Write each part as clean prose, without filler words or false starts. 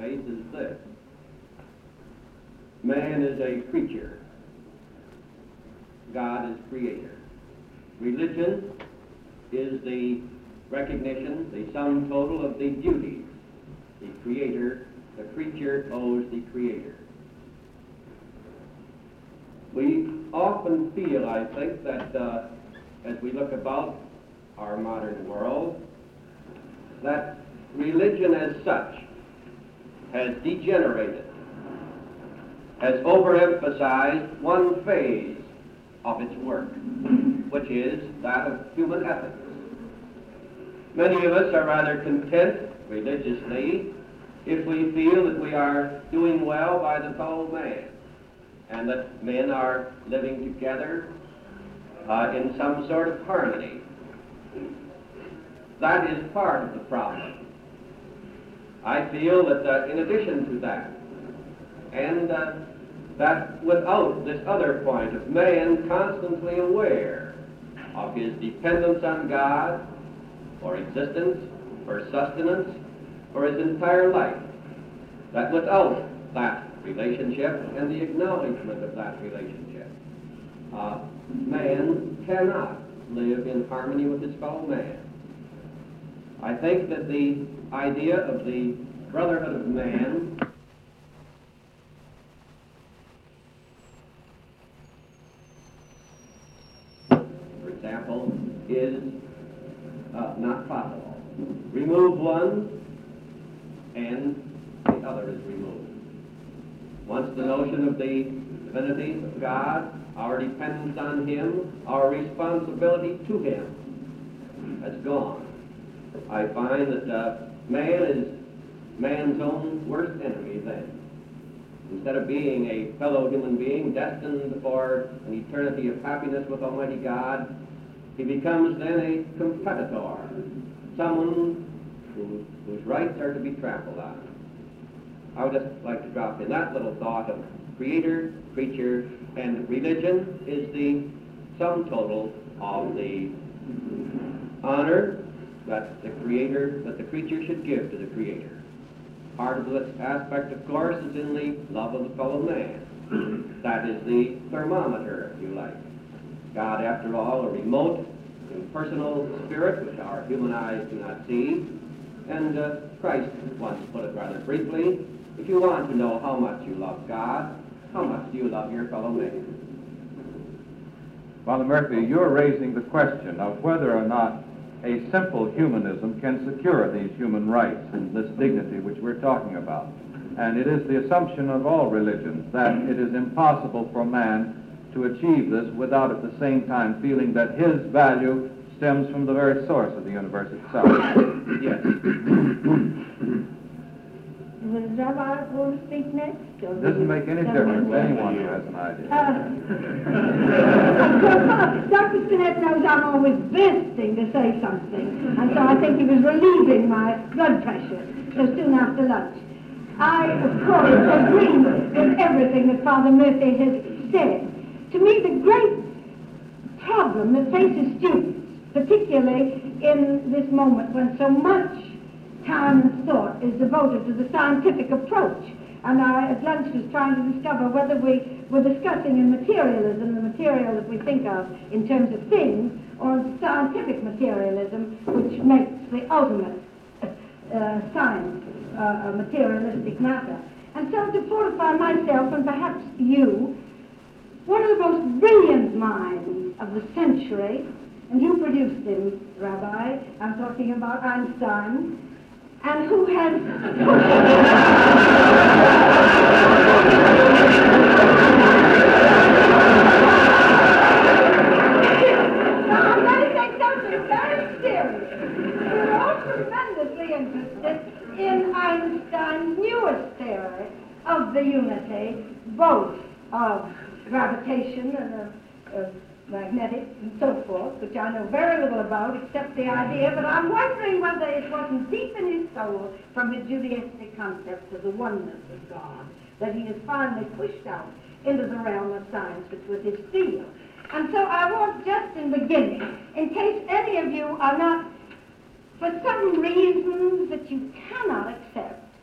place is this. Man is a creature. God is creator. Religion is the recognition, the sum total of the duties the creator, the creature owes the creator. We often feel, I think, that as we look about our modern world, that religion as such has degenerated, has overemphasized one phase of its work, which is that of human ethics. Many of us are rather content religiously if we feel that we are doing well by the fellow man and that men are living together in some sort of harmony. That is part of the problem. I feel that in addition to that, and that without this other point of man constantly aware of his dependence on God for existence, for sustenance, for his entire life, that without that relationship and the acknowledgement of that relationship, man cannot live in harmony with his fellow man. I think that the idea of the brotherhood of man example, is not possible. Remove one, and the other is removed. Once the notion of the divinity of God, our dependence on Him, our responsibility to Him, has gone, I find that man is man's own worst enemy then. Instead of being a fellow human being destined for an eternity of happiness with Almighty God, he becomes then a competitor, someone whose rights are to be trampled on. I would just like to drop in that little thought of creator, creature, and religion is the sum total of the honor that the creature should give to the creator. Part of this aspect, of course, is in the love of the fellow man. That is the thermometer, if you like. God, after all, a remote, impersonal spirit which our human eyes do not see. And Christ once put it rather briefly, if you want to know how much you love God, how much do you love your fellow man? Father Murphy, you're raising the question of whether or not a simple humanism can secure these human rights and this dignity which we're talking about. And it is the assumption of all religions that it is impossible for man to achieve this without at the same time feeling that his value stems from the very source of the universe itself. Yes. Was Rabbi going to speak next? It doesn't make any difference to anyone who has an idea. Dr. Stinnett knows I'm always bursting to say something, and so I think he was relieving my blood pressure so soon after lunch. I, of course, agree with everything that Father Murphy has said. To me, the great problem that faces students, particularly in this moment when so much time and thought is devoted to the scientific approach, and I at lunch was trying to discover whether we were discussing in materialism the material that we think of in terms of things, or scientific materialism, which makes the ultimate science a materialistic matter. And so to fortify myself, and perhaps you, one of the most brilliant minds of the century, and you produced him, Rabbi, I'm talking about Einstein, and who has now, I'm going to say something very serious. We're all tremendously interested in Einstein's newest theory of the unity, both of gravitation and of magnetic and so forth, which I know very little about except the idea, but I'm wondering whether it wasn't deep in his soul from his Judaistic concepts of the oneness of God that he has finally pushed out into the realm of science, which was his field. And so I want, just in beginning, in case any of you are not, for some reasons that you cannot accept,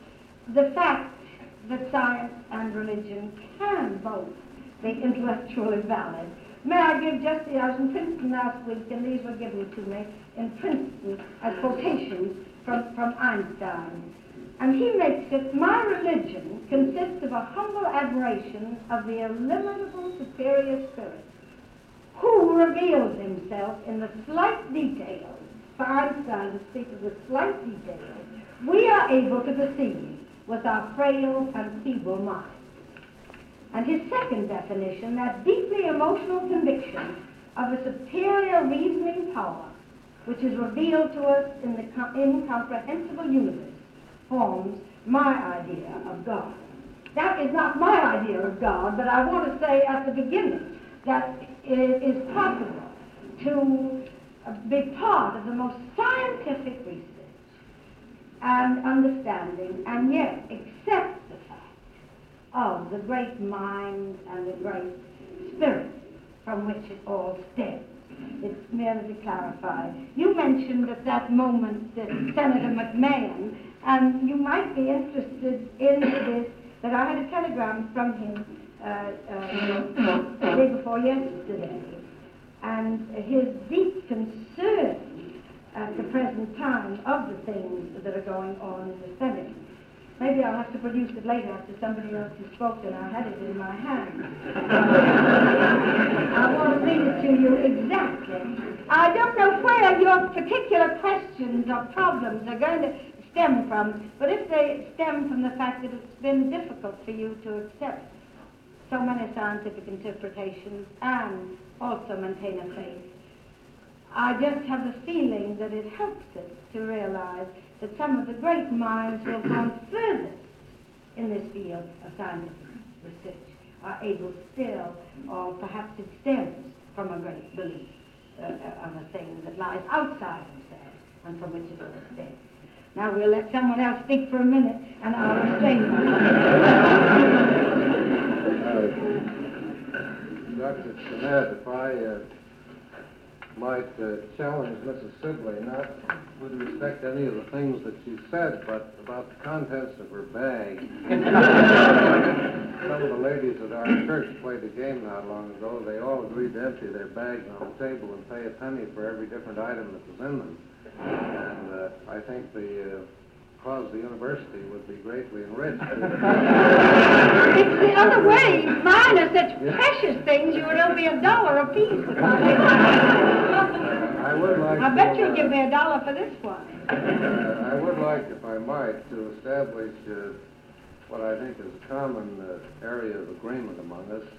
the fact that science and religion can both be intellectually valid. May I give just I was in Princeton last week, and these were given to me in Princeton as quotations from Einstein. And he makes it, my religion consists of a humble admiration of the illimitable superior spirit who reveals himself in the slight details. For Einstein to speak of the slight details we are able to perceive with our frail and feeble minds. And his second definition, that deeply emotional conviction of a superior reasoning power which is revealed to us in the incomprehensible universe, forms my idea of God. That is not my idea of God, but I want to say at the beginning that it is possible to be part of the most scientific research and understanding, and yet accept the fact of the great mind and the great spirit from which it all stems. It's merely to clarify. You mentioned at that moment Senator McMahon, and you might be interested in this, that I had a telegram from him the day before yesterday, and his deep concern at the present time of the things that are going on in the Senate. Maybe I'll have to produce it later after somebody else has spoken. I had it in my hand. I want to read it to you exactly. I don't know where your particular questions or problems are going to stem from, but if they stem from the fact that it's been difficult for you to accept so many scientific interpretations and also maintain a faith, I just have the feeling that it helps us to realize that some of the great minds who have gone furthest in this field of scientific research are able still, or perhaps it stems from a great belief of a thing that lies outside themselves and from which it all stems. Now we'll let someone else speak for a minute, and I'll restrain myself. Dr. Stinnett, if I might challenge Mrs. Sibley, not with respect to any of the things that she said, but about the contents of her bag. Some of the ladies at our church played a game not long ago. They all agreed to empty their bags on the table and pay a penny for every different item that was in them. And I think the cause of the university would be greatly enriched. It's the other way. Mine are such precious things, you would owe me $1 apiece. I would like I bet you'll give me $1 for this one. I would like, if I might, to establish what I think is a common area of agreement among us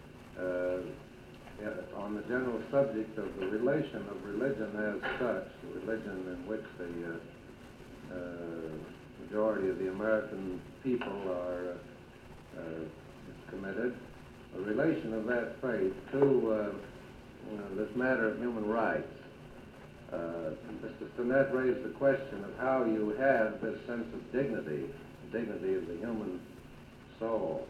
on the general subject of the relation of religion as such, the religion in which the majority of the American people are committed, the relation of that faith to this matter of human rights. Mr. Stinnett raised the question of how you have this sense of dignity, dignity of the human soul.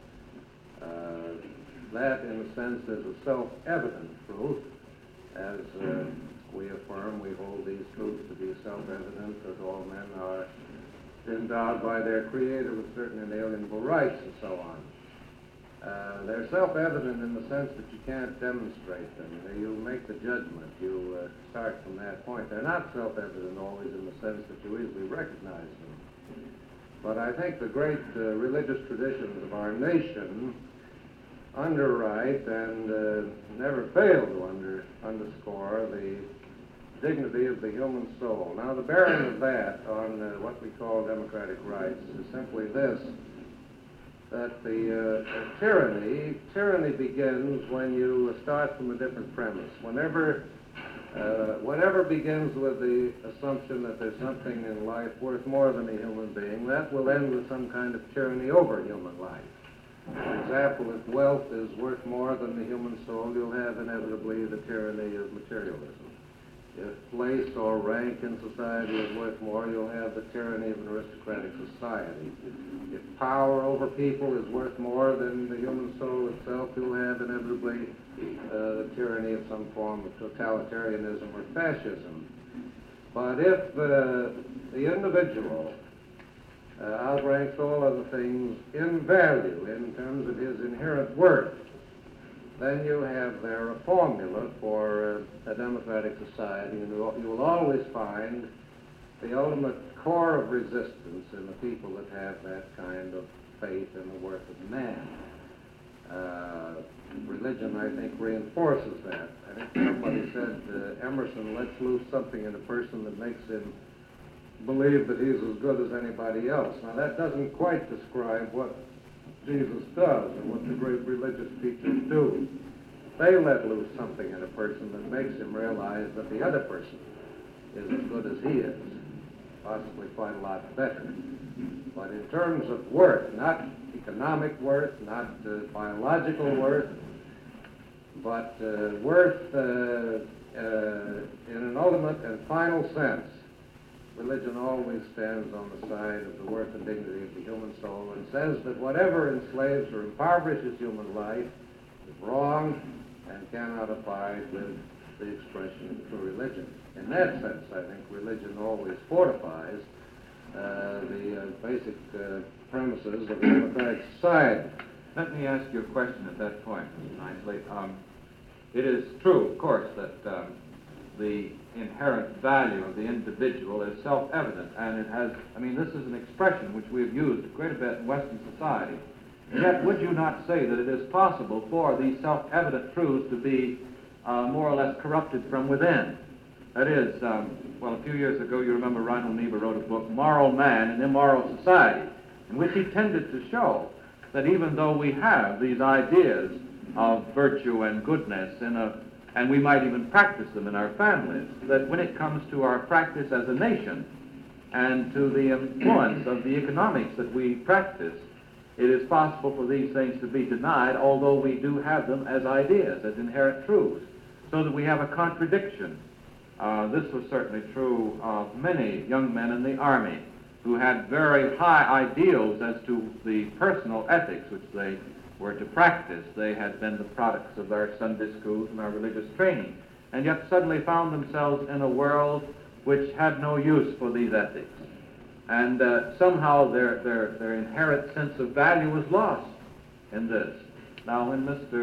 That, in a sense, is a self-evident truth. As we affirm, we hold these truths to be self-evident, that all men are endowed by their Creator with certain inalienable rights and so on. They're self-evident in the sense that you can't demonstrate them. You make the judgment. You start from that point. They're not self-evident always in the sense that you easily recognize them. But I think the great religious traditions of our nation underwrite and never fail to underscore the dignity of the human soul. Now, the bearing of that on what we call democratic rights is simply this, that the tyranny begins when you start from a different premise. Whatever begins with the assumption that there's something in life worth more than a human being, that will end with some kind of tyranny over human life. For example, if wealth is worth more than the human soul, you'll have inevitably the tyranny of materialism. If place or rank in society is worth more, you'll have the tyranny of an aristocratic society. If power over people is worth more than the human soul itself, you'll have inevitably the tyranny of some form of totalitarianism or fascism. But if the individual outranks all other things in value, in terms of his inherent worth, then you have there a formula for a democratic society, and you will always find the ultimate core of resistance in the people that have that kind of faith in the worth of man. Religion, I think, reinforces that. I think somebody said, Emerson lets loose something in a person that makes him believe that he's as good as anybody else. Now, that doesn't quite describe what Jesus does and what the great religious teachers do. They let loose something in a person that makes him realize that the other person is as good as he is, possibly quite a lot better. But in terms of worth, not economic worth, not biological worth, but worth in an ultimate and final sense, religion always stands on the side of the worth and dignity of the human soul and says that whatever enslaves or impoverishes human life is wrong and cannot abide with the expression of true religion. In that sense, I think religion always fortifies the basic premises of a democratic society. Let me ask you a question at that point, Mr. Knightley. It is true, of course, that the inherent value of the individual is self-evident, and it has, this is an expression which we have used a great bit in Western society. Yet, would you not say that it is possible for these self-evident truths to be more or less corrupted from within? That is, a few years ago, you remember Reinhold Niebuhr wrote a book, Moral Man and Immoral Society, in which he tended to show that even though we have these ideas of virtue and goodness and we might even practice them in our families, that when it comes to our practice as a nation and to the influence of the economics that we practice, it is possible for these things to be denied, although we do have them as ideas, as inherent truths, so that we have a contradiction. This was certainly true of many young men in the Army who had very high ideals as to the personal ethics which they were to practice. They had been the products of our Sunday schools and our religious training, and yet suddenly found themselves in a world which had no use for these ethics. And somehow their inherent sense of value was lost in this. Now,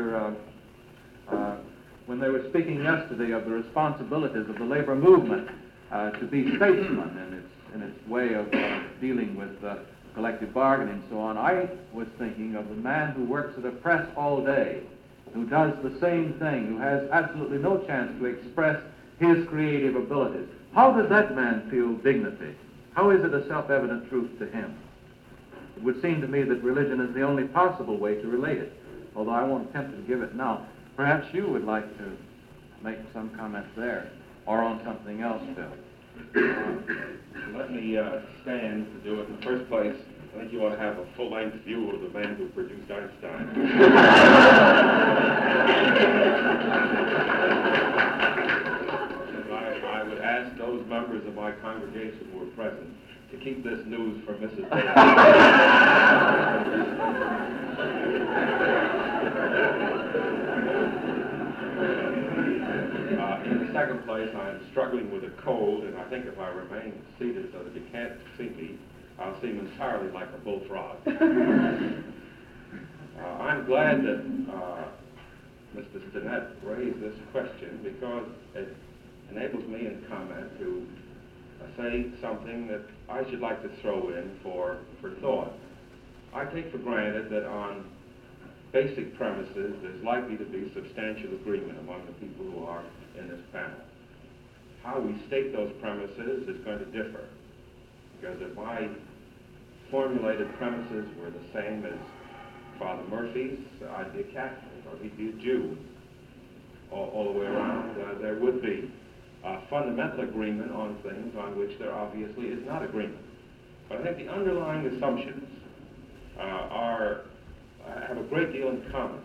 when they were speaking yesterday of the responsibilities of the labor movement to be statesmen in its way of dealing with collective bargaining and so on, I was thinking of the man who works at a press all day, who does the same thing, who has absolutely no chance to express his creative abilities. How does that man feel dignity? How is it a self-evident truth to him? It would seem to me that religion is the only possible way to relate it, although I won't attempt to give it now. Perhaps you would like to make some comments there, or on something else, Bill. Let me stand to do it. In the first place, I think you ought to have a full-length view of the man who produced Einstein. I would ask those members of my congregation who were present to keep this news from Mrs. Davis. In the second place, I'm struggling with a cold, and I think if I remain seated so that you can't see me, I'll seem entirely like a bullfrog. I'm glad that Mr. Stinnett raised this question because it enables me in comment to say something that I should like to throw in for thought. I take for granted that on basic premises there's likely to be substantial agreement among the people who are in this panel. How we state those premises is going to differ, because if my formulated premises were the same as Father Murphy's, I'd be a Catholic, or he'd be a Jew. All the way around, there would be fundamental agreement on things on which there obviously is not agreement. But I think the underlying assumptions have a great deal in common.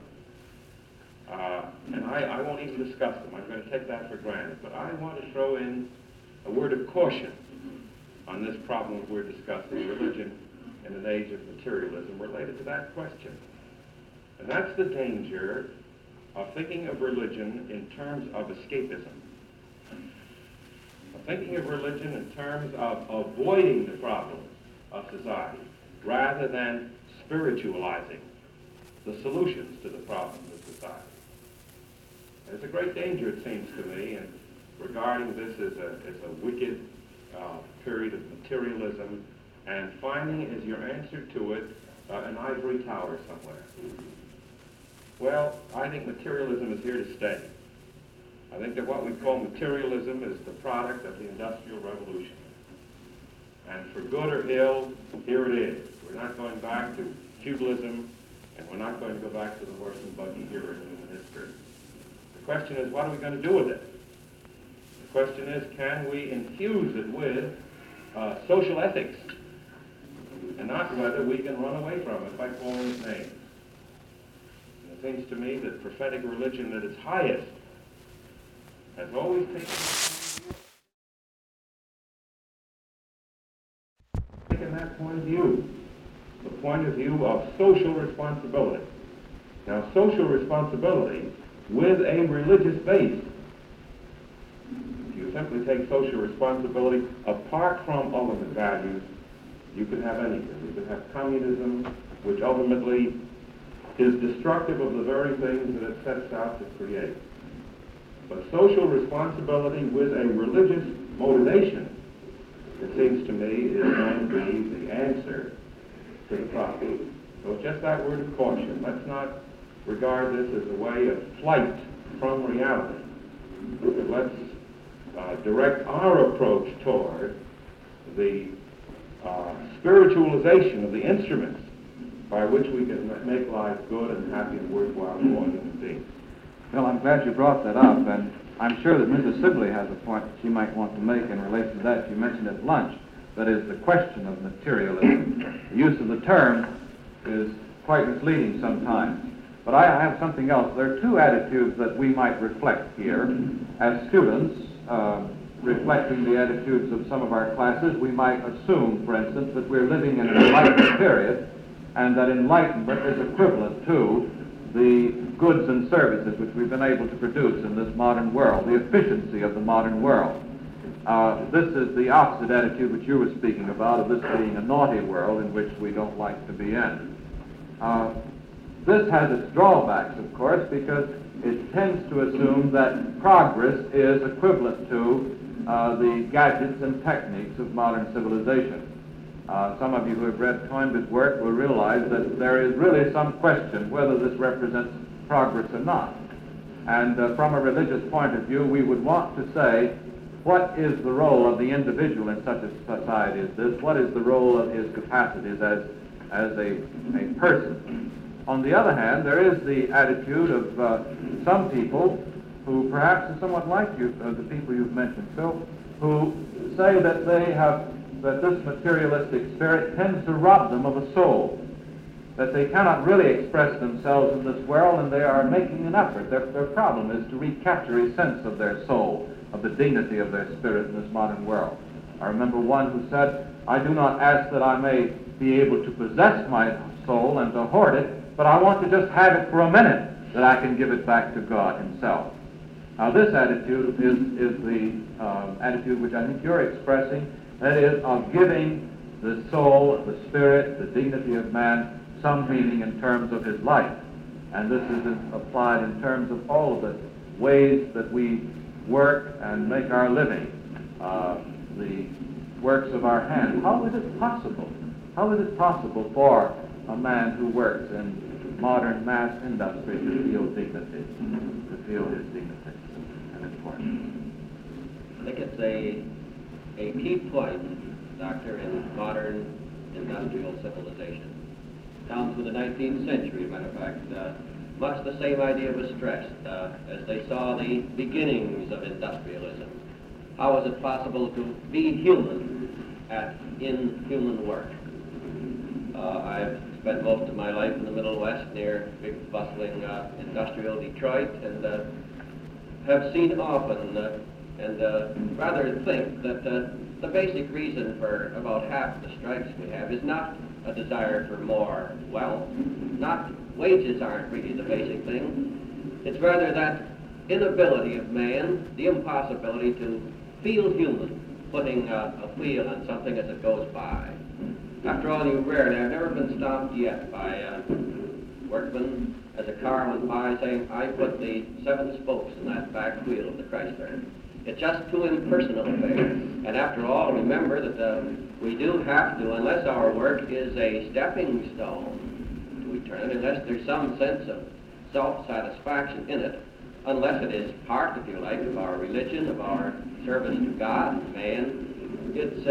And I won't even discuss them. I'm going to take that for granted. But I want to throw in a word of caution on this problem we're discussing, religion in an age of materialism, related to that question. And that's the danger of thinking of religion in terms of escapism. Of thinking of religion in terms of avoiding the problem of society, rather than spiritualizing the solutions to the problems of society. There's a great danger, it seems to me, in regarding this as a wicked period of materialism and finding as your answer to it an ivory tower somewhere. Well, I think materialism is here to stay. I think that what we call materialism is the product of the Industrial Revolution. And for good or ill, here it is. We're not going back to feudalism, and we're not going to go back to the horse and buggy era in human history. The question is, what are we going to do with it? The question is, can we infuse it with social ethics, and not whether we can run away from it by calling it names. And it seems to me that prophetic religion at its highest has always taken that point of view, the point of view of social responsibility. Now, social responsibility with a religious base. If you simply take social responsibility apart from ultimate values, you can have anything. You can have communism, which ultimately is destructive of the very things that it sets out to create. But social responsibility with a religious motivation, it seems to me, is going to be the answer to the problem. So it's just that word of caution. Let's not regard this as a way of flight from reality. Let's direct our approach toward the spiritualization of the instruments by which we can make life good and happy and worthwhile for all human beings. Well, I'm glad you brought that up, and I'm sure that Mrs. Sibley has a point that she might want to make in relation to that. You mentioned at lunch, that is the question of materialism. The use of the term is quite misleading sometimes. But I have something else. There are two attitudes that we might reflect here. As students, reflecting the attitudes of some of our classes, we might assume, for instance, that we're living in an enlightened period, and that enlightenment is equivalent to the goods and services which we've been able to produce in this modern world, the efficiency of the modern world. This is the opposite attitude which you were speaking about, of this being a naughty world in which we don't like to be in. This has its drawbacks, of course, because it tends to assume that progress is equivalent to the gadgets and techniques of modern civilization. Some of you who have read Toynbee's work will realize that there is really some question whether this represents progress or not. And from a religious point of view, we would want to say, what is the role of the individual in such a society as this? What is the role of his capacities as a person? On the other hand, there is the attitude of some people who perhaps is somewhat like you, the people you've mentioned, Phil, who say that that this materialistic spirit tends to rob them of a soul, that they cannot really express themselves in this world, and they are making an effort. Their problem is to recapture a sense of their soul, of the dignity of their spirit in this modern world. I remember one who said, I do not ask that I may be able to possess my soul and to hoard it, but I want to just have it for a minute, that I can give it back to God himself. Now this attitude is the attitude which I think you're expressing, that is, of giving the soul, the spirit, the dignity of man some meaning in terms of his life. And this is applied in terms of all of the ways that we work and make our living, the works of our hands. How is it possible? How is it possible for a man who works in modern mass industry to feel dignity, to feel his dignity and importance? I think it's a key point, Doctor, in modern industrial civilization. Down through the 19th century, as a matter of fact, much the same idea was stressed as they saw the beginnings of industrialism. How is it possible to be human in human work? I've spent most of my life in the Middle West near big bustling industrial Detroit, and have seen often and rather think that the basic reason for about half the strikes we have is not a desire for more wealth. Wages aren't really the basic thing. It's rather that inability of man, the impossibility to feel human, putting a wheel on something as it goes by. After all, you rarely, I've never been stopped yet by a workman as a car went by saying, I put the 7 spokes in that back wheel of the Chrysler. It's just too impersonal a thing. And after all, remember that we do have to, unless our work is a stepping stone to eternity, unless there's some sense of self-satisfaction in it, unless it is part, if you like, of our religion, of our service to God, man, it's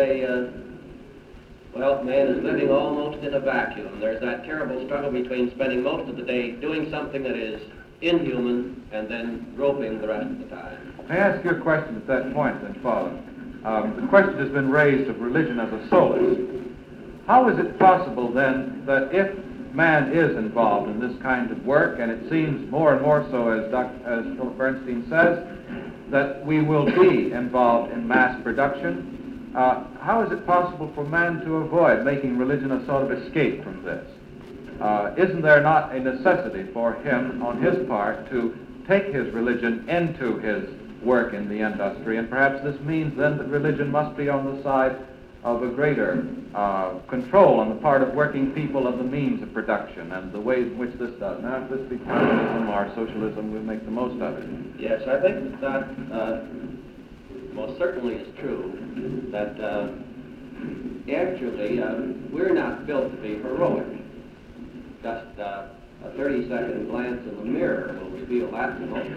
well, man is living almost in a vacuum. There's that terrible struggle between spending most of the day doing something that is inhuman and then groping the rest of the time. May I ask you a question at that point, then, Father? The question has been raised of religion as a solace. How is it possible, then, that if man is involved in this kind of work, and it seems more and more so, as Philip Bernstein says, that we will be involved in mass production, how is it possible for man to avoid making religion a sort of escape from this? Isn't there not a necessity for him, on his part, to take his religion into his work in the industry? And perhaps this means then that religion must be on the side of a greater control on the part of working people of the means of production and the ways in which this does. Now, if this be communism or socialism, we'll make the most of it. Yes, I think that most certainly is true, that actually we're not built to be heroic. Just a 30-second glance in the mirror will reveal that to most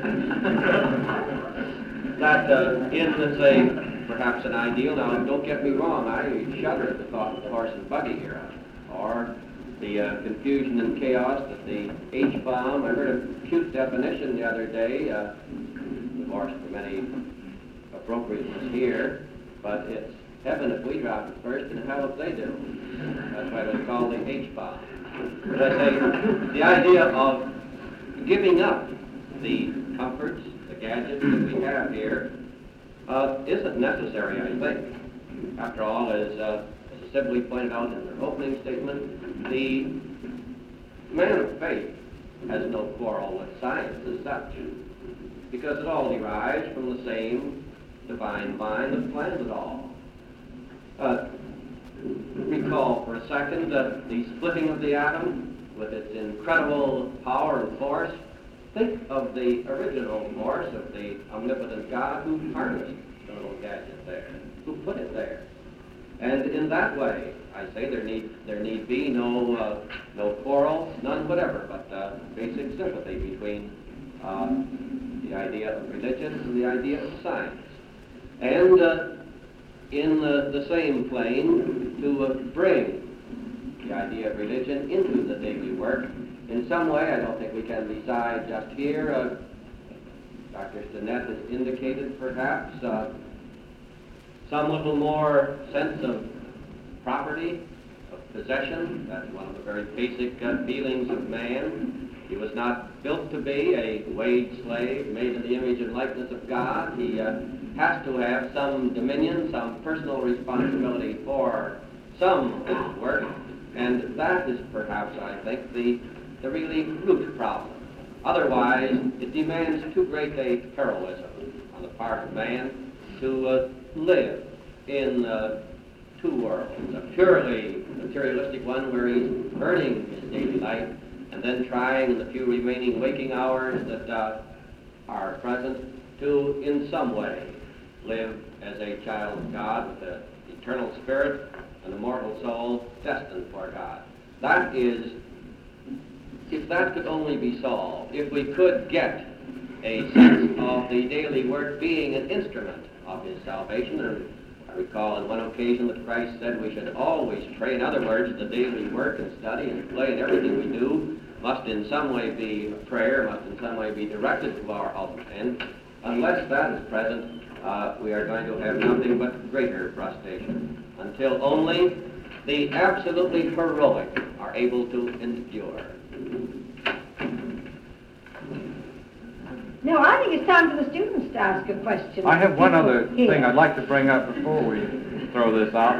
that is perhaps an ideal. Now, don't get me wrong, I shudder at the thought of the horse and buggy era, or the confusion and chaos that the H-bomb. I heard a cute definition the other day, divorced from any appropriateness here, but it's heaven if we drop it first and hell if they do. That's why it was called the H-bomb. But I say, the idea of giving up the comforts, the gadgets that we have here, isn't necessary, I think. After all, as Sibley pointed out in her opening statement, the man of faith has no quarrel with science as such, because it all derives from the same divine mind that plans it all. Recall for a second the splitting of the atom with its incredible power and force. Think of the original force of the omnipotent God who harnessed the little gadget there, who put it there. And in that way, I say there need be no quarrel, none whatever, but basic sympathy between the idea of religion and the idea of science. And in the same plane, to bring the idea of religion into the daily work. In some way, I don't think we can decide just here. Dr. Stinnett has indicated perhaps some little more sense of property, of possession. That's one of the very basic feelings of man. He was not built to be a wage slave made in the image and likeness of God. He has to have some dominion, some personal responsibility for some work, and that is perhaps, I think, the really root problem. Otherwise, it demands too great a heroism on the part of man to live in two worlds, a purely materialistic one where he's earning his daily life, and then trying in the few remaining waking hours that are present to, in some way, live as a child of God with an eternal spirit, an immortal soul destined for God. That is, if that could only be solved, if we could get a sense of the daily work being an instrument of his salvation, and I recall on one occasion that Christ said we should always pray. In other words, the daily work and study and play and everything we do must in some way be a prayer, must in some way be directed to our ultimate end. Unless that is present, we are going to have nothing but greater frustration, until only the absolutely heroic are able to endure. No, I think it's time for the students to ask a question. I have one other thing I'd like to bring up before we throw this out.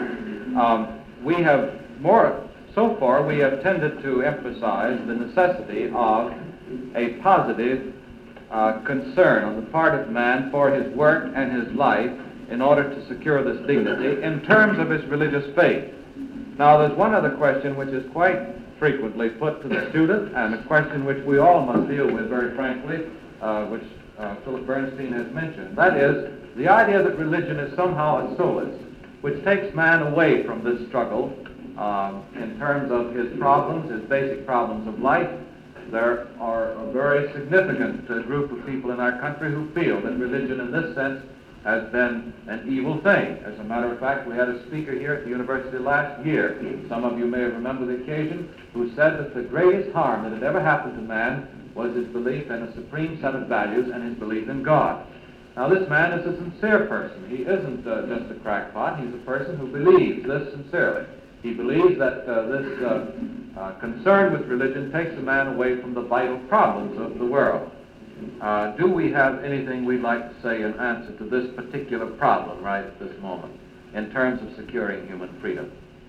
So far we have tended to emphasize the necessity of a positive concern on the part of man for his work and his life in order to secure this dignity in terms of his religious faith. Now, there's one other question which is quite frequently put to the student, and a question which we all must deal with very frankly, which Philip Bernstein has mentioned. That is the idea that religion is somehow a solace, which takes man away from this struggle in terms of his problems, his basic problems of life. There are a very significant group of people in our country who feel that religion in this sense has been an evil thing. As a matter of fact, we had a speaker here at the university last year, some of you may have remembered the occasion, who said that the greatest harm that had ever happened to man was his belief in a supreme set of values and his belief in God. Now, this man is a sincere person. He isn't just a crackpot. He's a person who believes this sincerely. He believes that this concern with religion takes a man away from the vital problems of the world. Do we have anything we'd like to say in answer to this particular problem right at this moment in terms of securing human freedom?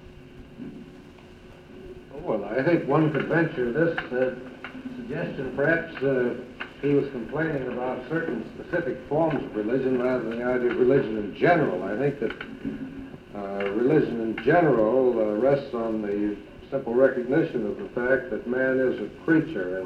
Well, I think one could venture this suggestion. Perhaps he was complaining about certain specific forms of religion rather than the idea of religion in general. I think that religion in general rests on the simple recognition of the fact that man is a creature,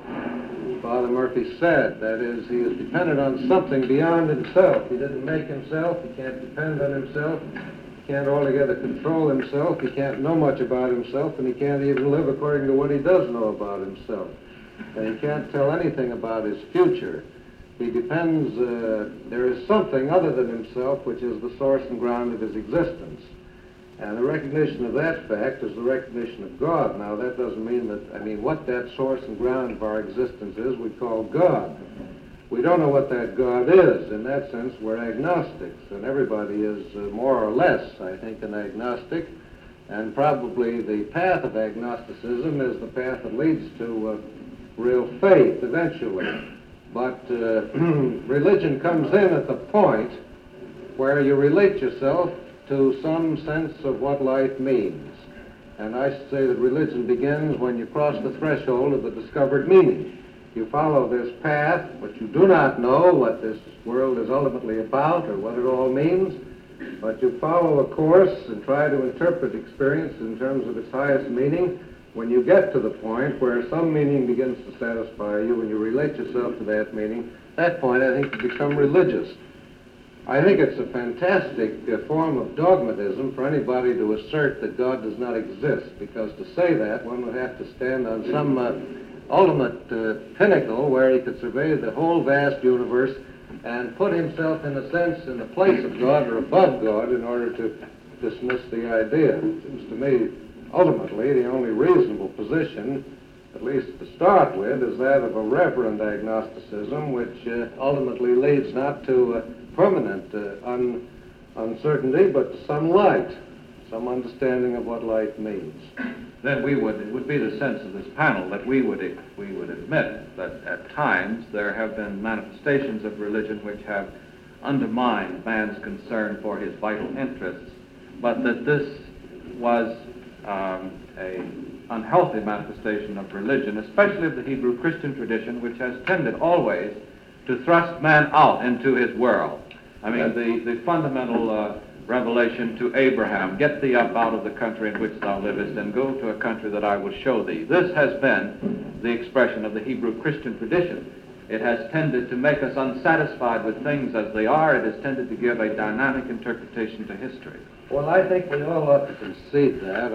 as Father Murphy said. That is, he is dependent on something beyond himself. He didn't make himself. He can't depend on himself. He can't altogether control himself. He can't know much about himself, and he can't even live according to what he does know about himself. And he can't tell anything about his future. He depends, there is something other than himself which is the source and ground of his existence. And the recognition of that fact is the recognition of God. Now, that doesn't mean that, what that source and ground of our existence is, we call God. We don't know what that God is. In that sense, we're agnostics, and everybody is more or less, I think, an agnostic. And probably the path of agnosticism is the path that leads to real faith eventually. But religion comes in at the point where you relate yourself to some sense of what life means. And I should say that religion begins when you cross the threshold of the discovered meaning. You follow this path, but you do not know what this world is ultimately about or what it all means, but you follow a course and try to interpret experience in terms of its highest meaning. When you get to the point where some meaning begins to satisfy you and you relate yourself to that meaning, at that point I think you become religious. I think it's a fantastic form of dogmatism for anybody to assert that God does not exist, because to say that, one would have to stand on some ultimate pinnacle where he could survey the whole vast universe and put himself, in a sense, in the place of God or above God in order to dismiss the idea. It seems to me, ultimately, the only reasonable position, at least to start with, is that of a reverent agnosticism, which ultimately leads not to permanent uncertainty, but to some light, some understanding of what life means. Then it would be the sense of this panel that we would admit that at times there have been manifestations of religion which have undermined man's concern for his vital interests, but that this was a unhealthy manifestation of religion, especially of the Hebrew Christian tradition, which has tended always to thrust man out into his world. I mean, the fundamental revelation to Abraham, get thee up out of the country in which thou livest and go to a country that I will show thee. This has been the expression of the Hebrew Christian tradition. It has tended to make us unsatisfied with things as they are. It has tended to give a dynamic interpretation to history. Well, I think we all ought to concede that.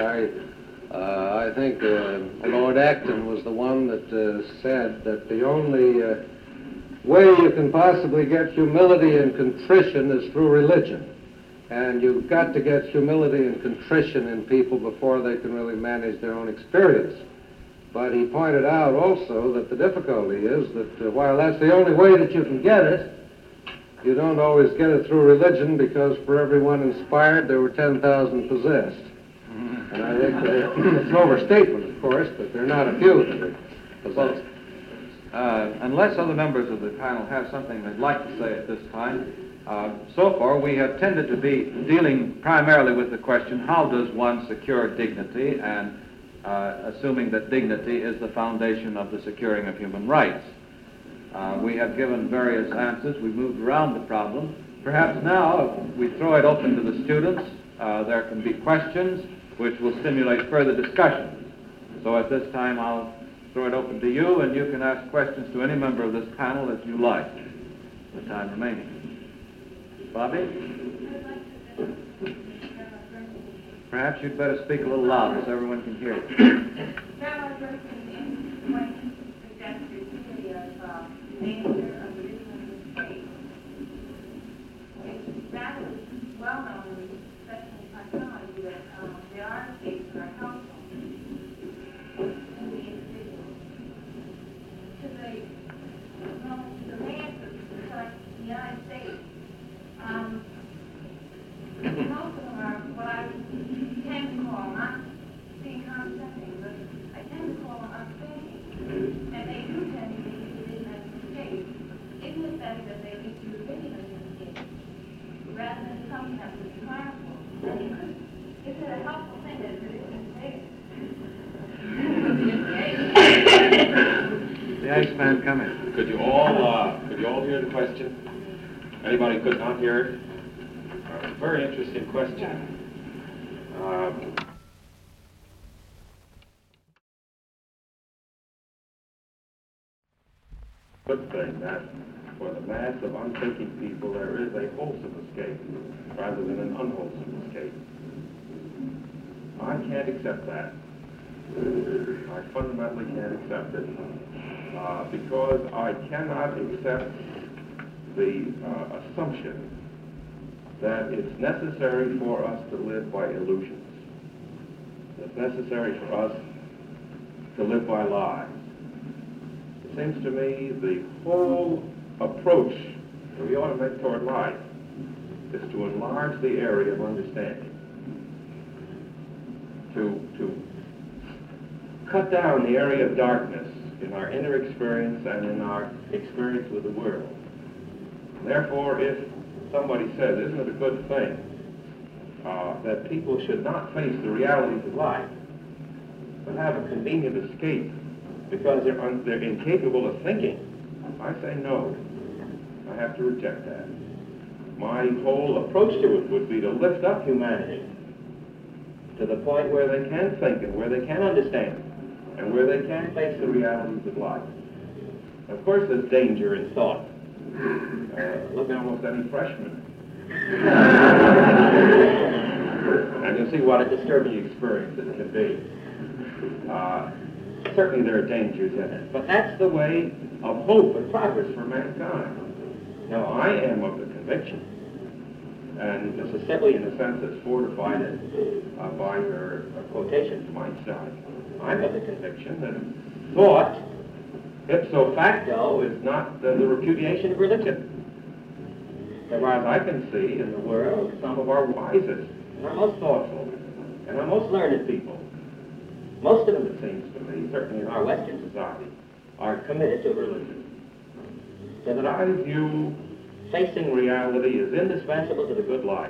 I think Lord Acton was the one that said that the only way you can possibly get humility and contrition is through religion. And you've got to get humility and contrition in people before they can really manage their own experience. But he pointed out also that the difficulty is that while that's the only way that you can get it, you don't always get it through religion, because for every one inspired, there were 10,000 possessed. And I think it's an overstatement, of course, but there are not a few that are possessed. Unless other members of the panel have something they'd like to say at this time, so far we have tended to be dealing primarily with the question, how does one secure dignity, and assuming that dignity is the foundation of the securing of human rights. We have given various answers. We've moved around the problem. Perhaps now, if we throw it open to the students, there can be questions, which will stimulate further discussion. So at this time, I'll throw it open to you, and you can ask questions to any member of this panel as you like, the time remaining. Bobby? Perhaps you'd better speak a little louder so everyone can hear you. Rabbi Berkson, in what you suggested really of danger of religion in the state, it's rather well known, especially in psychology, that there are states that are helpful to the individual. To the masses, like the United States, most of them are what I tend to call, not being condescending, but I tend to call them unthinking. And they do tend to be religion as a state, in the sense that they need to religion as a state, rather than something that would be harmful. Is it a helpful thing that religion is state? The Iceman, come in. Could you all hear the question? Anybody could not hear it? Very interesting question. Good thing that for the mass of unthinking people there is a wholesome escape rather than an unwholesome escape. I can't accept that. I fundamentally can't accept it because I cannot accept the assumption that it's necessary for us to live by illusions. It's necessary for us to live by lies. It seems to me the whole approach that we ought to make toward life is to enlarge the area of understanding, to cut down the area of darkness in our inner experience and in our experience with the world. Therefore, if somebody says, isn't it a good thing that people should not face the realities of life, but have a convenient escape because they're incapable of thinking, I say no. I have to reject that. My whole approach to it would be to lift up humanity to the point where they can think and where they can understand and where they can face the realities of life. Of course, there's danger in thought. Look at almost any freshman. And you'll see what a disturbing experience it can be. Certainly there are dangers in it, but that's the way of hope and progress for mankind. Now, I am of the conviction, and Mrs. Sibley, in a sense, has fortified it by her quotation from Einstein. I'm of the conviction that thought, ipso facto, is not the repudiation of religion. As far as I can see in the world, some of our wisest, and our most thoughtful, and our most learned people, most of them, it seems to me, certainly in our Western society, are committed to religion. So that I view facing reality as indispensable to the good life.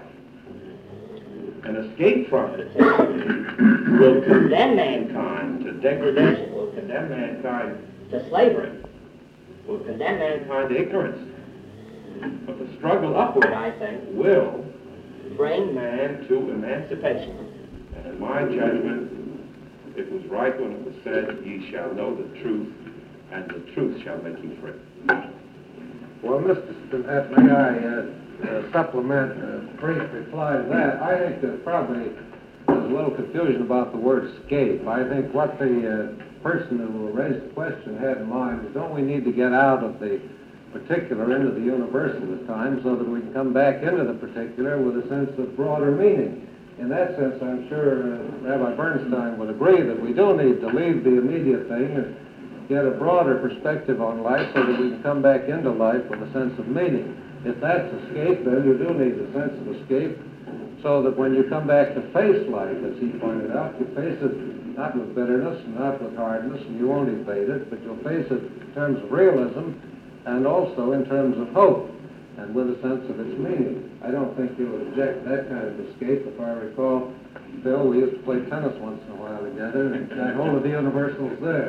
An escape from it, will condemn mankind to degradation, will condemn mankind to slavery, will condemn mankind to ignorance. But the struggle upward, I think, will bring man to emancipation. And in my judgment, it was right when it was said, ye shall know the truth, and the truth shall make you free. Well, Mr. Stinnett, may I supplement a brief reply to that? I think there's probably a little confusion about the word escape. I think what the person who raised the question had in mind is, don't we need to get out of the particular into the universal at times so that we can come back into the particular with a sense of broader meaning? In that sense, I'm sure Rabbi Bernstein would agree that we do need to leave the immediate thing and get a broader perspective on life so that we can come back into life with a sense of meaning. If that's escape, then you do need a sense of escape so that when you come back to face life, as he pointed out, you face it not with bitterness and not with hardness, and you won't evade it, but you'll face it in terms of realism and also in terms of hope and with a sense of its meaning. I don't think you would object to that kind of escape. If I recall, Bill, we used to play tennis once in a while together, and that whole of the universal's there.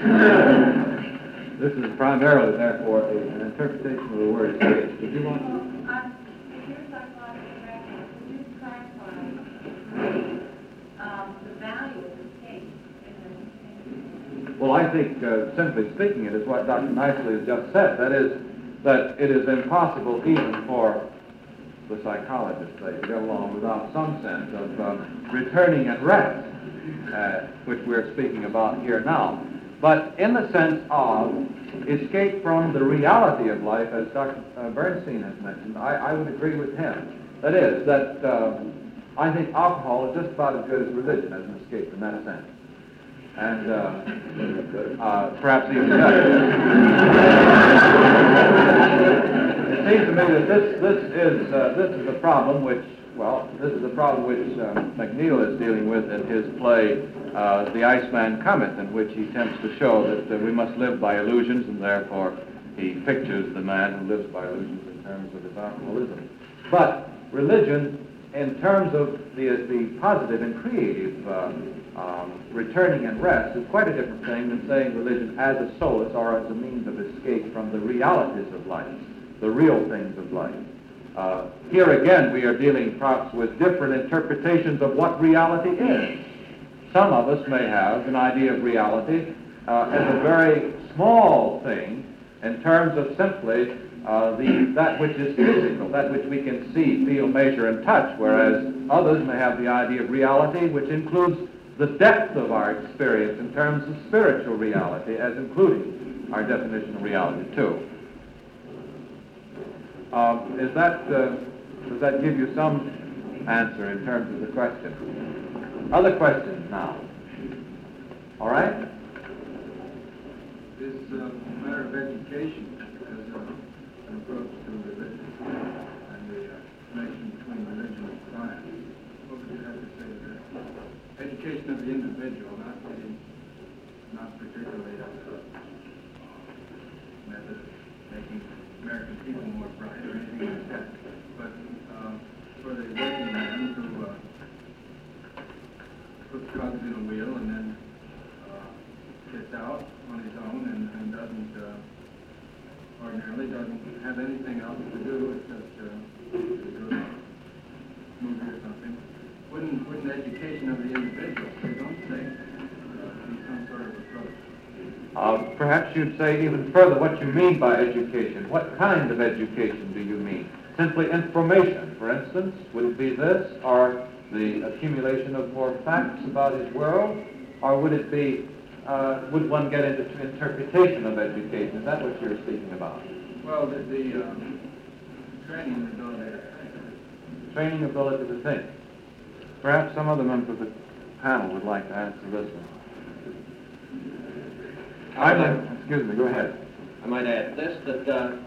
This is primarily, therefore, an interpretation of the word escape. Did you want to? If you're psychologically correct, would you clarify Well, I think, simply speaking, it is what Dr. Nicely has just said. That is, that it is impossible even for the psychologists, say, to get along without some sense of returning at rest, which we're speaking about here now. But in the sense of escape from the reality of life, as Dr. Bernstein has mentioned, I would agree with him. That is, that I think alcohol is just about as good as religion as an escape in that sense. And perhaps even better. It seems to me that this is a problem which, well, this is a problem which McNeill is dealing with in his play, The Iceman Cometh, in which he attempts to show that we must live by illusions, and therefore he pictures the man who lives by illusions in terms of his alcoholism. But religion, in terms of the positive and creative returning and rest, is quite a different thing than saying religion as a solace or as a means of escape from the realities of life, the real things of life. Here again, we are dealing perhaps with different interpretations of what reality is. Some of us may have an idea of reality as a very small thing in terms of simply that which is physical, that which we can see, feel, measure, and touch, whereas others may have the idea of reality which includes the depth of our experience in terms of spiritual reality, as including our definition of reality, too. Does that give you some answer in terms of the question? Other questions now? All right? This matter of education as an approach to religion and the connection between religion and science. What would you have to say to that? Education of the individual, not particularly as a method of making American people more bright or anything like that, but for the working man who puts cogs in a wheel and then gets out on his own and doesn't ordinarily doesn't have anything else to do except to go to a movie or something. Wouldn't education of the individual, for his own sake, be some sort of approach? Perhaps you'd say even further what you mean by education. What kind of education do you mean? Simply information, for instance? Would it be this, or the accumulation of more facts about his world? Or would it be, would one get into interpretation of education? Is that what you're speaking about? Well, the training the ability to think. Training ability to think. Perhaps some other member of the panel would like to answer this one. Excuse me, go ahead. I might add this, that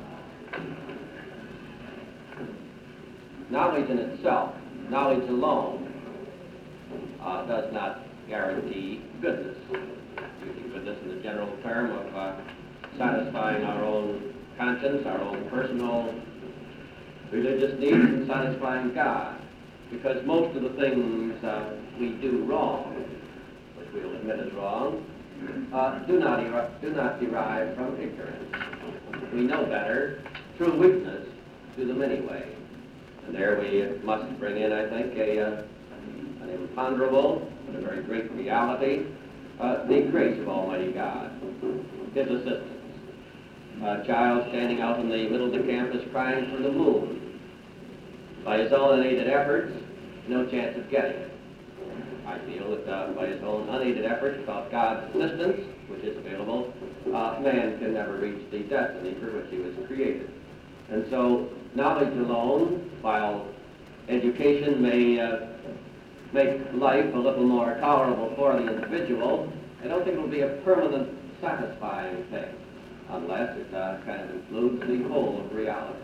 knowledge in itself, knowledge alone, does not guarantee goodness. Using goodness in the general term of satisfying our own conscience, our own personal religious needs, and satisfying God. Because most of the things we do wrong, which we'll admit is wrong, do not derive from ignorance. We know better through weakness, do them anyway. And there we must bring in, I think, an imponderable but a very great reality, the grace of Almighty God, His assistance. A child standing out in the middle of the campus crying for the moon. By his own unaided efforts, no chance of getting it. I feel that by his own unaided efforts, without God's assistance, which is available, man can never reach the destiny for which he was created. And so, knowledge alone, while education may make life a little more tolerable for the individual, I don't think it will be a permanent, satisfying thing, unless it kind of includes the whole of reality.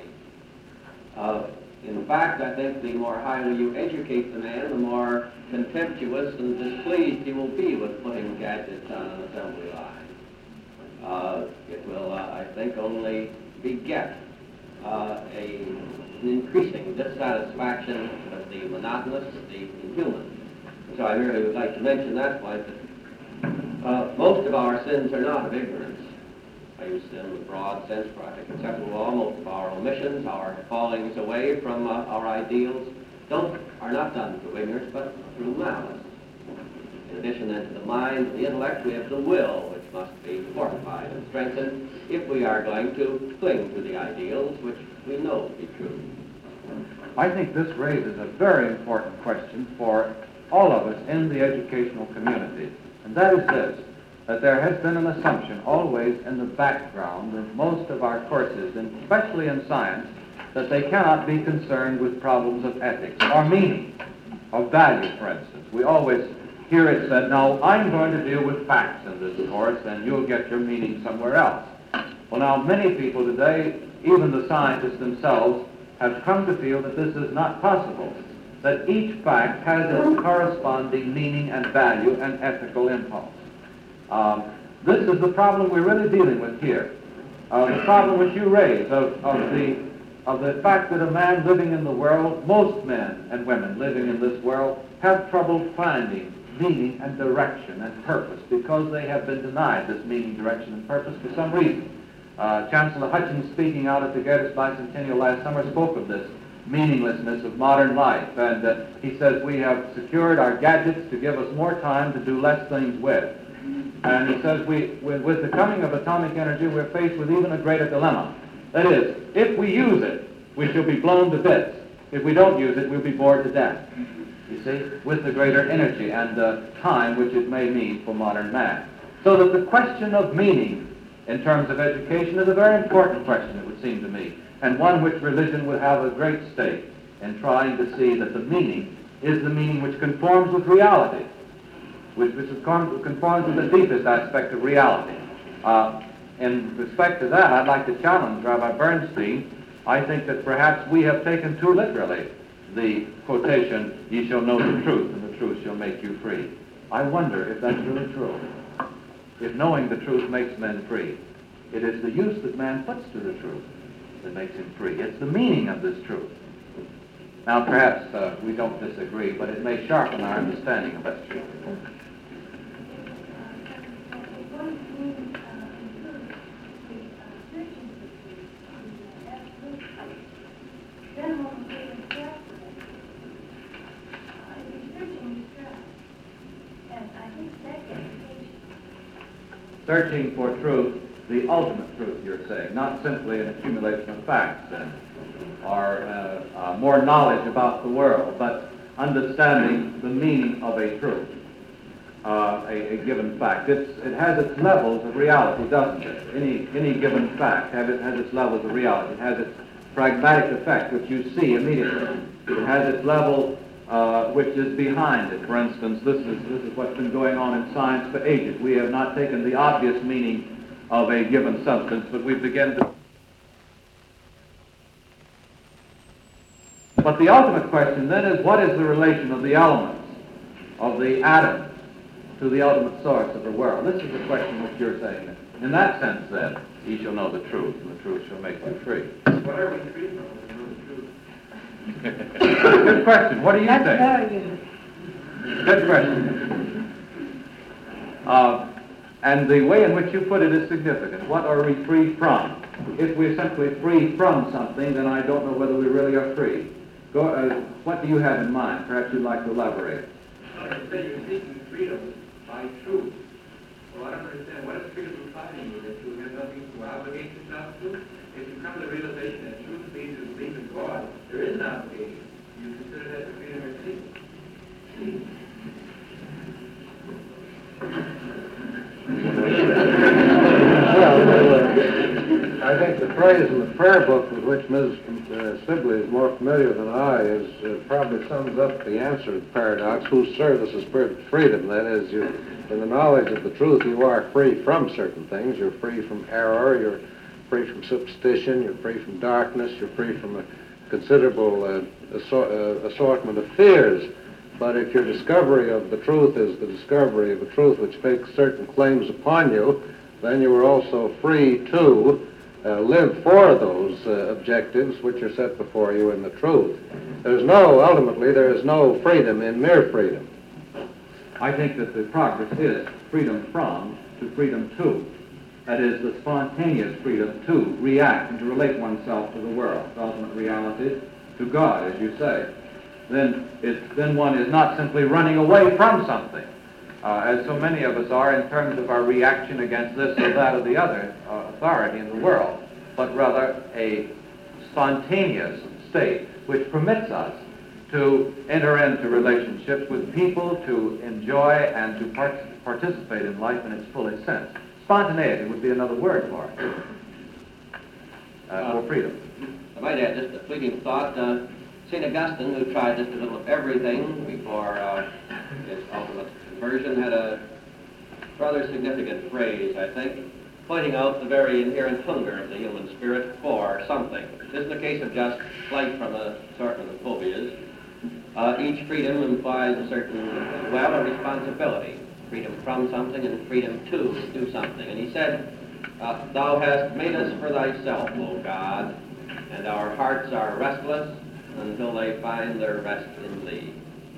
In fact, I think the more highly you educate the man, the more contemptuous and displeased he will be with putting gadgets on an assembly line. It will, I think, only beget an increasing dissatisfaction with the monotonous, the inhuman. So I merely would like to mention that point, that most of our sins are not of ignorance. I use sin in the broad sense, for I think acceptable all. Most of our omissions, our fallings away from our ideals, are not done through ignorance, but through malice. In addition then to the mind and the intellect, we have the will, which must be fortified and strengthened if we are going to cling to the ideals which we know to be true. I think this raises a very important question for all of us in the educational community, and that is this, that there has been an assumption always in the background of most of our courses, and especially in science, that they cannot be concerned with problems of ethics or meaning, of value, for instance. We always hear it said, now, I'm going to deal with facts in this course, and you'll get your meaning somewhere else. Well, now, many people today, even the scientists themselves, have come to feel that this is not possible, that each fact has its corresponding meaning and value and ethical impulse. This is the problem we're really dealing with here. The problem which you raise of the fact that a man living in the world, most men and women living in this world, have trouble finding meaning and direction and purpose because they have been denied this meaning, direction, and purpose for some reason. Chancellor Hutchins, speaking out at the Gettys Bicentennial last summer, spoke of this meaninglessness of modern life, and he says we have secured our gadgets to give us more time to do less things with. And he says with the coming of atomic energy, we're faced with even a greater dilemma. That is, if we use it, we shall be blown to bits. If we don't use it, we'll be bored to death. You see, with the greater energy and time which it may mean for modern man. So that the question of meaning in terms of education is a very important question, it would seem to me, and one which religion would have a great stake in trying to see that the meaning is the meaning which conforms with reality, which conforms with the deepest aspect of reality. In respect to that, I'd like to challenge Rabbi Bernstein. I think that perhaps we have taken too literally the quotation, ye shall know the truth, and the truth shall make you free. I wonder if that's really true. If knowing the truth makes men free, it is the use that man puts to the truth that makes him free. It's the meaning of this truth. Now, perhaps we don't disagree, but it may sharpen our understanding of that truth. Searching for truth, the ultimate truth, you're saying, not simply an accumulation of facts or more knowledge about the world, but understanding the meaning of a truth, a given fact. It has its levels of reality, doesn't it? Any given fact has its levels of reality. It has its pragmatic effect, which you see immediately. It has its level which is behind it. For instance, this is what's been going on in science for ages. We have not taken the obvious meaning of a given substance, but we begin to... But the ultimate question then is, what is the relation of the elements, of the atom, to the ultimate source of the world? This is the question which you're saying. In that sense, then, ye shall know the truth, and the truth shall make you free. What are we free from? Good question. What do you think? That's very good. Good question. And the way in which you put it is significant. What are we free from? If we're simply free from something, then I don't know whether we really are free. What do you have in mind? Perhaps you'd like to elaborate. You say you're seeking freedom by truth. Well, I don't understand. What is freedom from fighting with it? You have nothing to obligate yourself to? If you come to the realization that truth means to believe in God, there is an obligation. You consider that the freedom you're seeking. Well, I think the phrase in the prayer book with which Ms. Sibley is more familiar than I is probably sums up the answer to the paradox, whose service is perfect freedom. That is, in the knowledge of the truth, you are free from certain things. You're free from error, you're free from superstition, you're free from darkness, you're free from a considerable assortment of fears. But if your discovery of the truth is the discovery of a truth which makes certain claims upon you, then you are also free to live for those objectives which are set before you in the truth. Ultimately, there is no freedom in mere freedom. I think that the progress is freedom from to freedom to. That is, the spontaneous freedom to react and to relate oneself to the world, to ultimate realities, to God, as you say. Then one is not simply running away from something. as so many of us are in terms of our reaction against this or that or the other authority in the world, but rather a spontaneous state which permits us to enter into relationships with people, to enjoy and to participate in life in its fullest sense. Spontaneity would be another word for it, for freedom. I might add just a fleeting thought. St. Augustine, who tried just a little of everything before his ultimate conversion, had a rather significant phrase, I think, pointing out the very inherent hunger of the human spirit for something. It isn't a case of just flight from a sort of the phobias. Each freedom implies a certain, well, a responsibility. Freedom from something and freedom to do something. And he said, Thou hast made us for thyself, O God, and our hearts are restless until they find their rest in thee.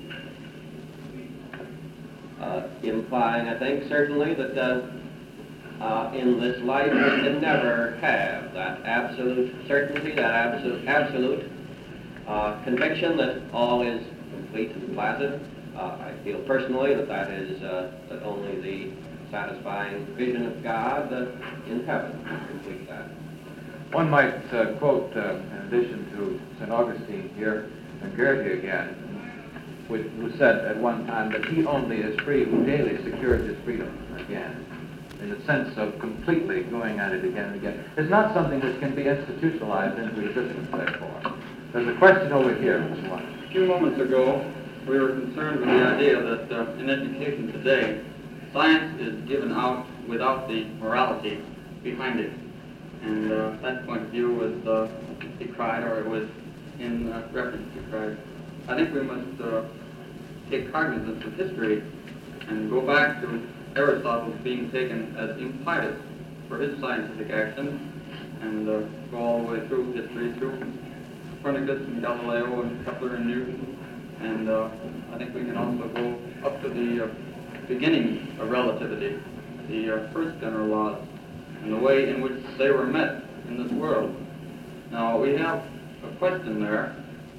Implying, I think, certainly that in this life we can never have that absolute certainty, that absolute conviction that all is complete and placid. I feel personally that is that only the satisfying vision of God in heaven can complete that. One might quote, in addition to St. Augustine here, Goethe again, who said at one time that he only is free who daily secures his freedom again, in the sense of completely going at it again and again. It's not something which can be institutionalized into existence, therefore. There's a question over here, Mr. Watts. A few moments ago, we were concerned with the idea that in education today, science is given out without the morality behind it. And that point of view was decried, or it was in reference to decried. I think we must take cognizance of history and go back to Aristotle being taken as impious for his scientific action, and go all the way through history, through Copernicus and Galileo and Kepler and Newton. And I think we can also go up to the beginning of relativity, the first general laws, and the way in which they were met in this world. Now, we have a question there.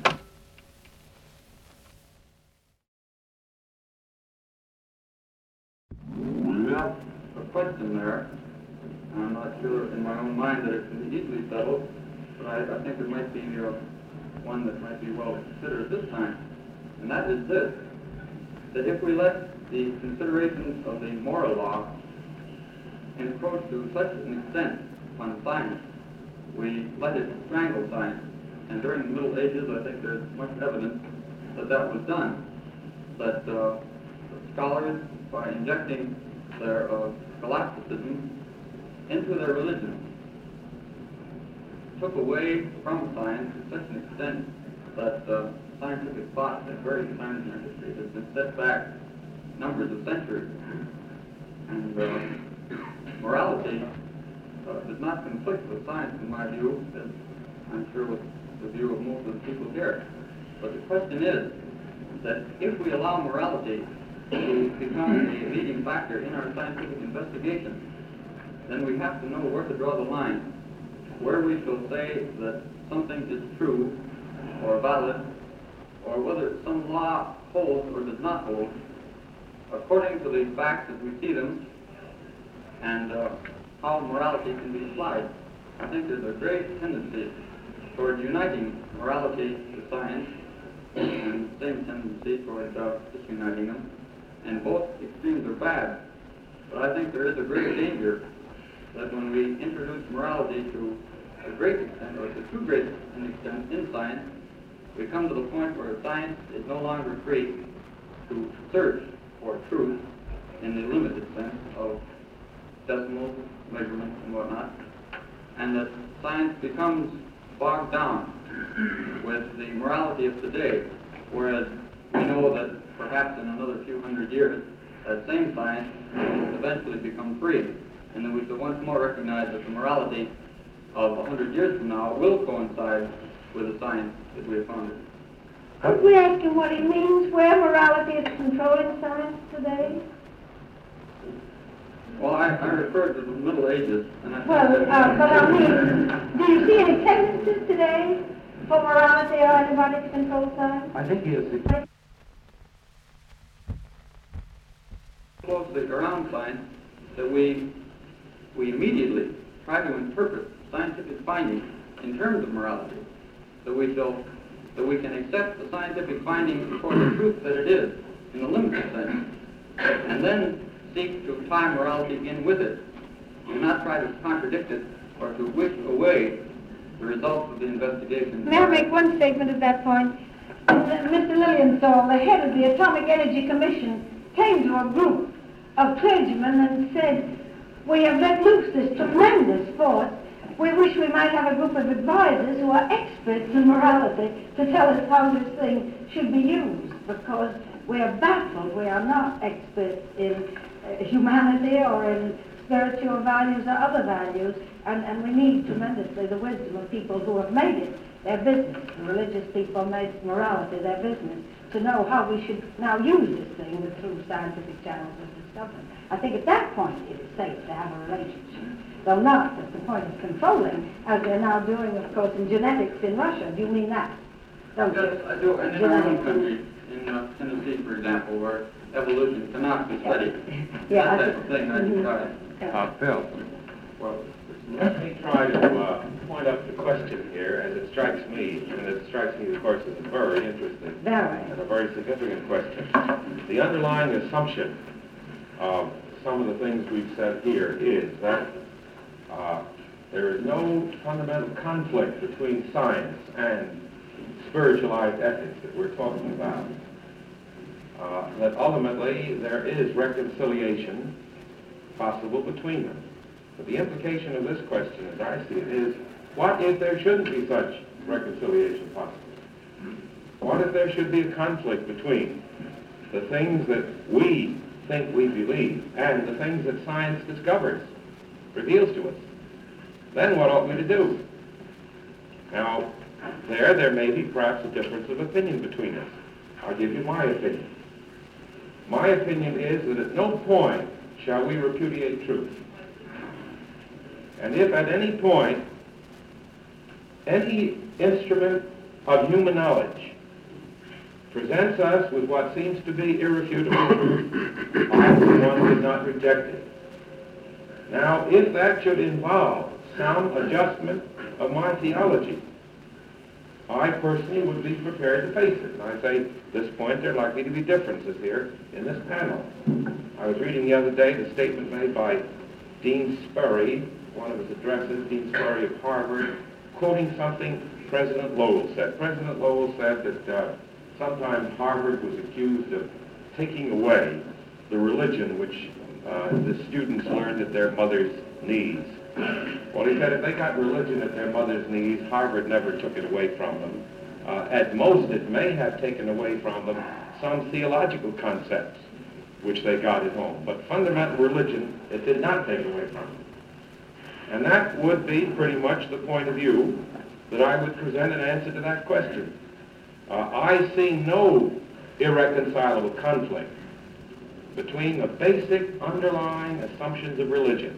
I'm not sure in my own mind that it can be easily settled, but I think it might be one that might be well considered at this time. And that is this, that if we let the considerations of the moral law encroach to such an extent upon science, we let it strangle science. And during the Middle Ages, I think there's much evidence that that was done. That scholars, by injecting their scholasticism into their religion, took away from science to such an extent that scientific thought at various times in our history has been set back numbers of centuries. And morality does not conflict with science, in my view, as I'm sure with the view of most of the people here. But the question is that if we allow morality to become a leading factor in our scientific investigation, then we have to know where to draw the line, where we shall say that something is true or valid, or whether some law holds or does not hold, according to the facts as we see them, and how morality can be applied. I think there's a great tendency toward uniting morality to science, and the same tendency toward disuniting them, and both extremes are bad. But I think there is a great danger that when we introduce morality to a great extent, or to too great an extent in science, we come to the point where science is no longer free to search for truth in the limited sense of decimals, measurements, and whatnot, and that science becomes bogged down with the morality of today, whereas we know that perhaps in another few hundred years, that same science will eventually become free, and then we shall once more recognize that the morality of 100 years from now will coincide with the science that we have founded. Could we ask him what he means, where morality is controlling science today? Well, I referred to the Middle Ages, and I think Well, but I mean, do you see any tendencies today for morality or anybody to control science? I think he is. closely around science that we immediately try to interpret scientific findings in terms of morality, that we can accept the scientific findings for the truth that it is in the limited sense, and then seek to tie morality in with it. Do not try to contradict it or to wish away the results of the investigation. May I make one statement at that point? Mr. Lilienthal, the head of the Atomic Energy Commission, came to a group of clergymen and said, we have let loose this tremendous force. We wish we might have a group of advisors who are experts in morality to tell us how this thing should be used, because we are baffled. We are not experts in humanity or in spiritual values or other values, and we need tremendously the wisdom of people who have made it their business. The religious people made morality their business, to know how we should now use this thing through scientific channels of discovery. I think at that point it is safe to have a relationship, though not at the point of controlling, as they're now doing, of course, in genetics in Russia. Do you mean that? Don't Yes, you? I do. And in our own country, in Tennessee, for example, where evolution cannot be studied, Yeah, that type of thing, Phil. Well, let me try to point up the question here as it strikes me, and it strikes me, of course, as a very interesting and a very significant question. The underlying assumption of some of the things we've said here is that there is no fundamental conflict between science and spiritualized ethics that we're talking about. That ultimately there is reconciliation possible between them. But the implication of this question, as I see it, is what if there shouldn't be such reconciliation possible? What if there should be a conflict between the things that we think we believe and the things that science discovers, reveals to us? Then what ought we to do? Now, there may be perhaps a difference of opinion between us. I'll give you my opinion. My opinion is that at no point shall we repudiate truth. And if at any point any instrument of human knowledge presents us with what seems to be irrefutable truth, I, for one, would not reject it. Now, if that should involve some adjustment of my theology, I personally would be prepared to face it. And I say, at this point, there are likely to be differences here in this panel. I was reading the other day the statement made by Dean Sperry, one of his addresses, Dean Sperry of Harvard, quoting something President Lowell said. President Lowell said that sometimes Harvard was accused of taking away the religion which the students learned at their mother's knees. Well, he said if they got religion at their mother's knees, Harvard never took it away from them. At most, it may have taken away from them some theological concepts which they got at home. But fundamental religion, it did not take away from them. And that would be pretty much the point of view that I would present in answer to that question. I see no irreconcilable conflict between the basic underlying assumptions of religion,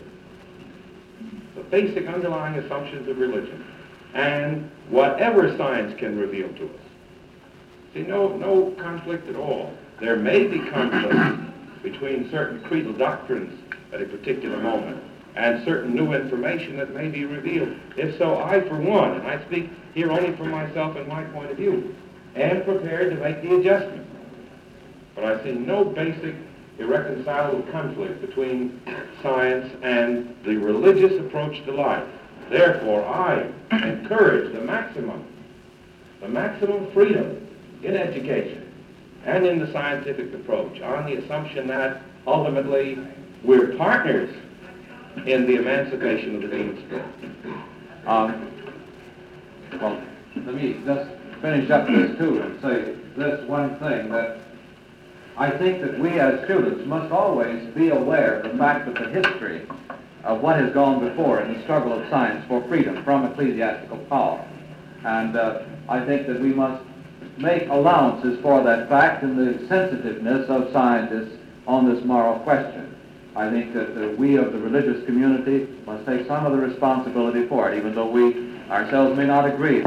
and whatever science can reveal to us. See, no conflict at all. There may be conflict between certain creedal doctrines at a particular moment and certain new information that may be revealed. If so, I, for one, and I speak here only for myself and my point of view, am prepared to make the adjustment. But I see no basic irreconcilable conflict between science and the religious approach to life. Therefore, I encourage the maximum freedom in education and in the scientific approach on the assumption that ultimately we're partners in the emancipation of the human spirit. Well, let me just finish up this too and say this one thing, that I think that we as students must always be aware of the fact that the history of what has gone before in the struggle of science for freedom from ecclesiastical power. And I think that we must make allowances for that fact in the sensitiveness of scientists on this moral question. I think that we of the religious community must take some of the responsibility for it, even though we ourselves may not agree.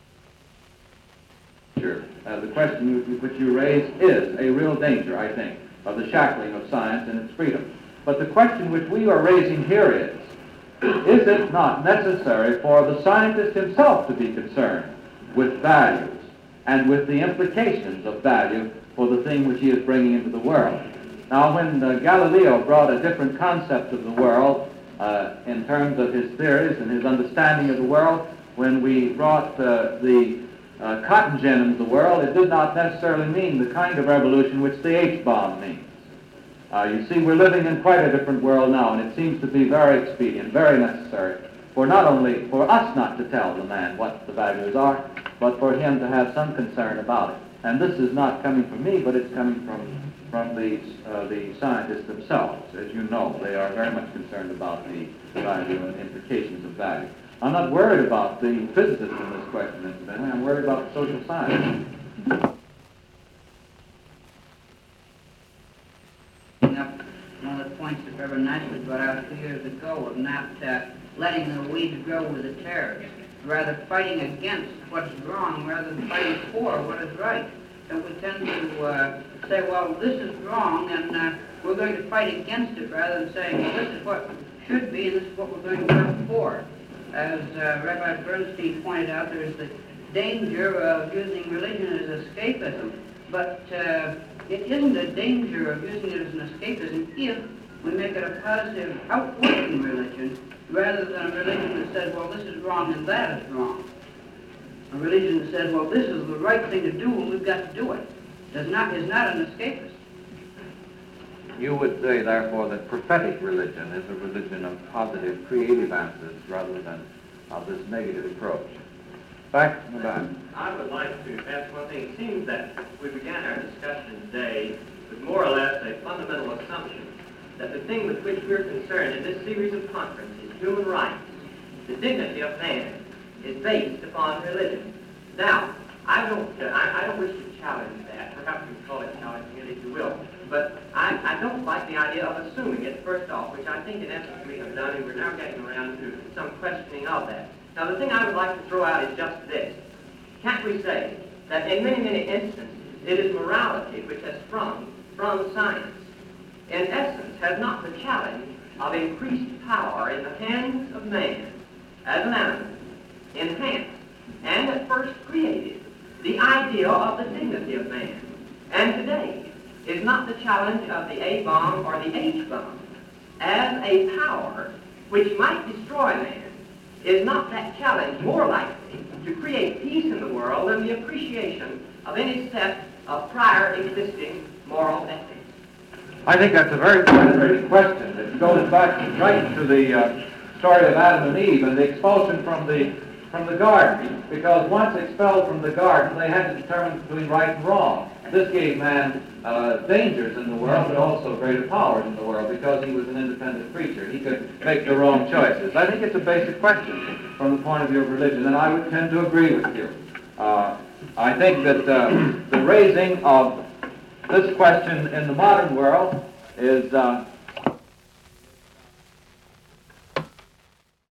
The question which you raise is a real danger, I think. the shackling of science and its freedom. But the question which we are raising here is it not necessary for the scientist himself to be concerned with values and with the implications of value for the thing which he is bringing into the world? Now, when Galileo brought a different concept of the world in terms of his theories and his understanding of the world, when we brought the cotton gin into the world, it did not necessarily mean the kind of revolution which the H-bomb means. You see, we're living in quite a different world now, and it seems to be very expedient, very necessary, for not only for us not to tell the man what the values are, but for him to have some concern about it. And this is not coming from me, but it's coming from the scientists themselves. As you know, they are very much concerned about the value and implications of value. I'm not worried about the physicists in this question, incidentally. I'm worried about the social science. One of the points that Reverend Nicely brought out 2 years ago of not letting the weeds grow with the tares, rather fighting against what is wrong rather than fighting for what is right. And we tend to say, well, this is wrong, and we're going to fight against it rather than saying, well, this is what should be, and this is what we're going to work for. As Rabbi Bernstein pointed out, there is the danger of using religion as escapism, but it isn't a danger of using it as an escapism if we make it a positive, outworking religion rather than a religion that says, well, this is wrong and that is wrong. A religion that says, well, this is the right thing to do and we've got to do it, is not an escapist. You would say, therefore, that prophetic religion is a religion of positive, creative answers rather than of this negative approach. Back in the back. I would like to ask one thing. It seems that we began our discussion today with more or less a fundamental assumption that the thing with which we're concerned in this series of conferences, human rights, the dignity of man, is based upon religion. Now, I don't wish to challenge that. Perhaps you can call it challenging it if you will. But I don't like the idea of assuming it, first off, which I think in essence we have done, and we're now getting around to some questioning of that. Now, the thing I would like to throw out is just this. Can't we say that in many, many instances, it is morality which has sprung from science, in essence, has not the challenge of increased power in the hands of man as an animal, enhanced, and at first created the ideal of the dignity of man. And today is not the challenge of the A-bomb or the H-bomb as a power which might destroy man. Is not that challenge more likely to create peace in the world than the appreciation of any set of prior existing moral ethics? I think that's a very penetrating question. It goes back right to the story of Adam and Eve and the expulsion from the garden. Because once expelled from the garden, they had to determine between right and wrong. This gave man dangers in the world, but also greater powers in the world, because he was an independent creature. He could make the wrong choices. I think it's a basic question from the point of view of religion, and I would tend to agree with you. I think that the raising of this question in the modern world is